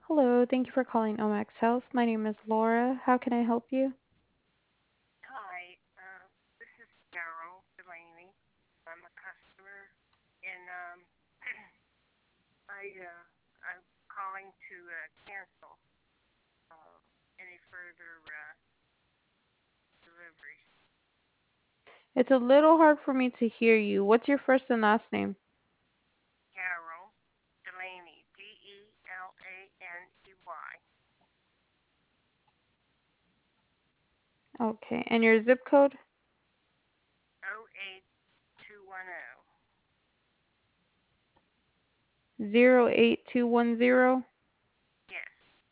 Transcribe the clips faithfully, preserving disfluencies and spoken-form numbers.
Hello, thank you for calling Omax Health. My name is Laura. How can I help you? Hi, uh, this is Carol Delaney. I'm a customer, and um, I uh, I'm calling to uh, cancel uh, any further uh, deliveries. It's a little hard for me to hear you. What's your first and last name? Carol Delaney, D E L A N E Y, Okay, and your zip code? O eight two one zero. Zero eight two one zero. Yes,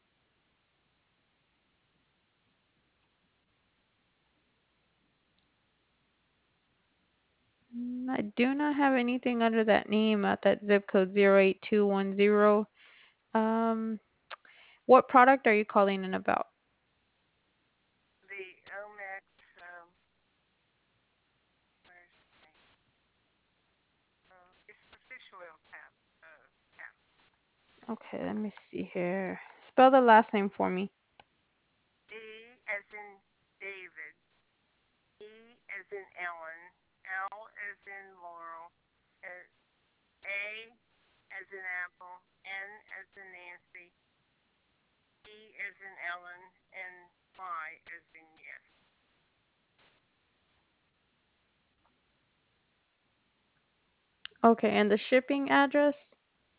Mm, I do not have anything under that name at that zip code zero eight two one zero. Um, what product are you calling in about? the Omex. Um, where's the thing? Uh, it's the fish oil cap. Uh, cap. Okay, let me see here. Spell the last name for me. D as in David. E as in Ellen, L as in Laurel, uh, A as in Apple, N as in Nancy, E as in Ellen, and Y as in yes. Okay, and the shipping address?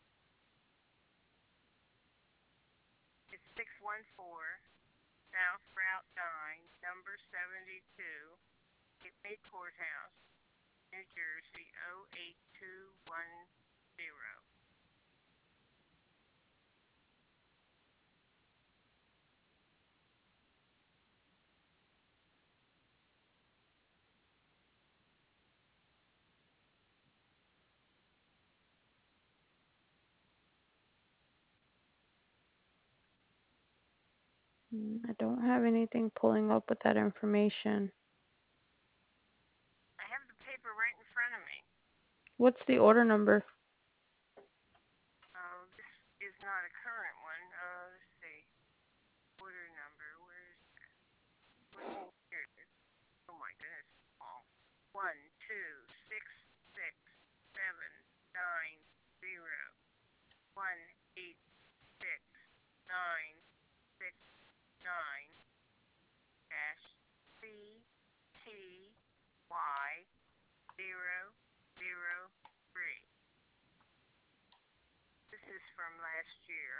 It's six one four South Route nine, number seventy-two, Gateway Courthouse, New Jersey, O eight two one zero. Mm, I don't have anything pulling up with that information. I have the paper right in front of me. What's the order number? Uh, this is not a current one. Uh, let's see. Order number. Where's what? Here it is. Oh my goodness. Long. One, two, six, six, seven, nine, zero. One, eight, six, nine, six, nine, dash C T Y zero zero three. This is from last year.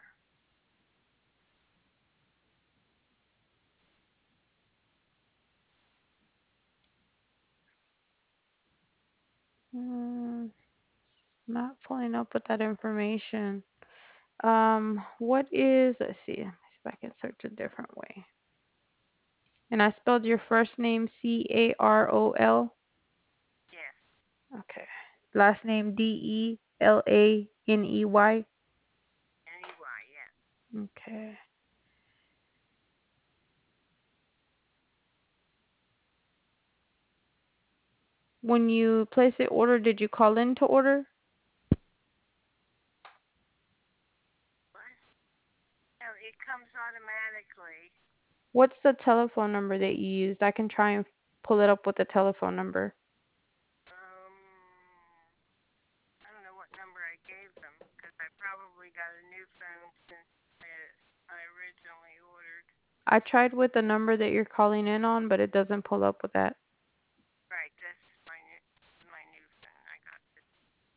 Mm, not pulling up with that information. Um, what is, let's see, let me see if I can search a different way. And I spelled your first name C A R O L. Yes. Okay. Last name D E L A N E Y. N E Y. Yes. Okay. When you place the order, did you call in to order? What? No, it comes automatically. What's the telephone number that you used? I can try and pull it up with the telephone number. Um, I don't know what number I gave them because I probably got a new phone since uh, I originally ordered. I tried with the number that you're calling in on, but it doesn't pull up with that. Right, this is my new my new phone. I got this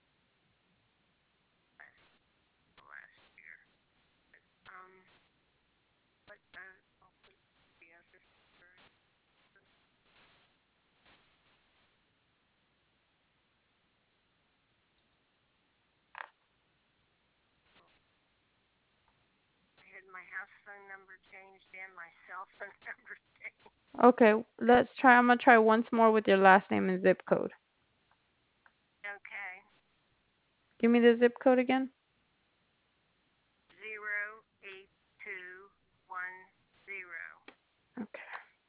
last last year. Um, but uh, I'll put the other number. I had my house phone number changed and my cell phone number changed. Okay, let's try. I'm gonna try once more with your last name and zip code. Okay, Give me the zip code again. zero eight two one zero. Okay.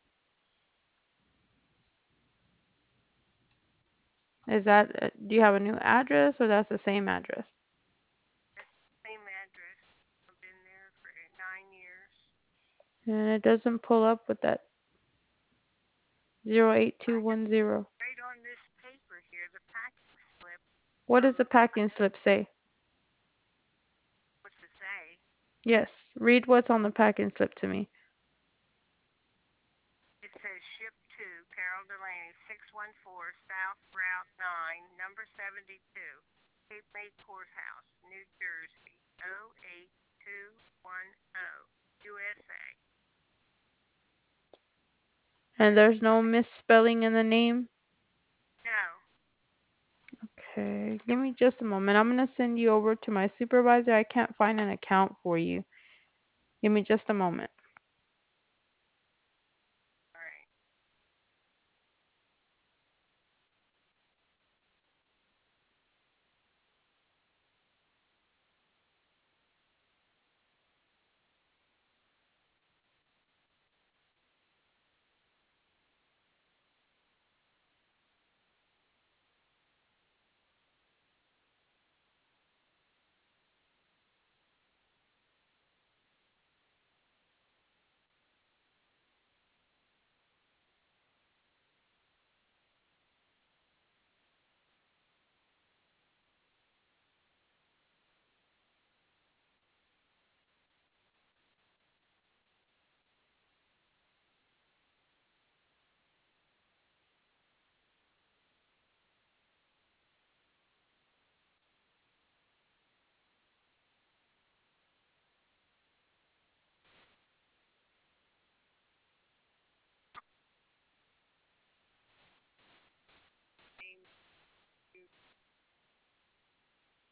Is that, uh, do you have a new address or that's the same address? That's the same address. I've been there for And it doesn't pull up with that zero eight two I got one zero. right on this paper here, the packing slip. What does Um, the I packing don't, slip say? what's it say? Yes, read what's on the packing slip to me. It says ship to Carol Delaney, six one four South Route nine, number seventy-two, Cape May Courthouse, New Jersey, oh eight two one oh, U S A. And And there's no misspelling in the name? no, Okay, give me just a moment. I'm going to send you over to my supervisor. I can't find an account for you. Give me just a moment.